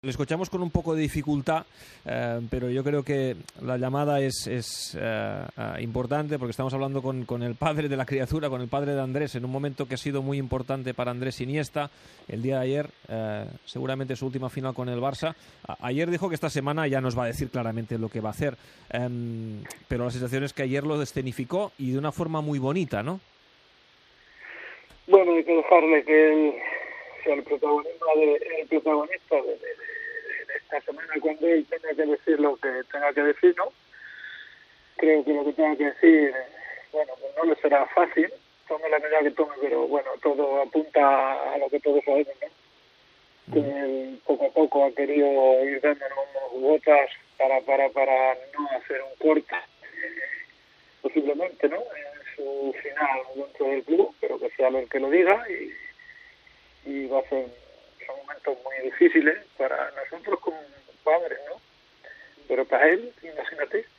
Le escuchamos con un poco de dificultad, pero yo creo que la llamada es importante porque estamos hablando con el padre de la criatura, con el padre de Andrés, en un momento que ha sido muy importante para Andrés Iniesta. El día de ayer, seguramente su última final con el Barça. Ayer dijo que esta semana ya nos va a decir claramente lo que va a hacer, pero la sensación es que ayer lo escenificó y de una forma muy bonita, ¿no? Bueno, hay que dejarle que él sea el protagonista de esta semana, cuando él tenga que decir lo que tenga que decir, ¿no? Creo que lo que tenga que decir, bueno, pues no le será fácil, tome la medida que tome, pero bueno, todo apunta a lo que todos sabemos, ¿no? Que él poco a poco ha querido ir dándonos gotas para no hacer un corte, posiblemente, ¿no? En su final dentro del club, pero que sea él el que lo diga y va a ser son momentos muy difíciles para nosotros como padres, ¿no? Pero para él, imagínate.